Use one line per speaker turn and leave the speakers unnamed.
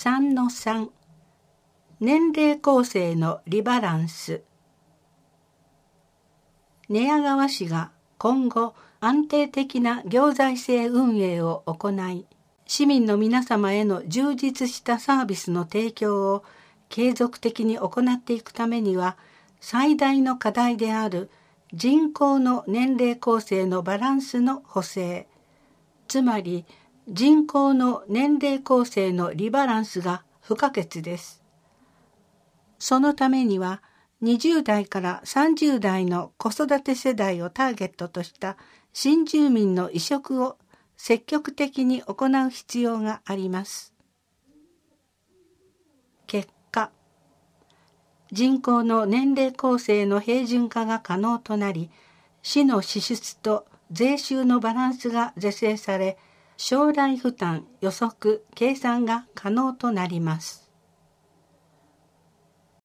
3-3 年齢構成のリバランス。寝屋川市が今後安定的な行財政運営を行い、市民の皆様への充実したサービスの提供を継続的に行っていくためには、最大の課題である人口の年齢構成のバランスの補正、つまり人口の年齢構成のリバランスが不可欠です。そのためには、20代から30代の子育て世代をターゲットとした新住民の移植を積極的に行う必要があります。結果、人口の年齢構成の平準化が可能となり、市の支出と税収のバランスが是正され、将来負担予測計算が可能となります。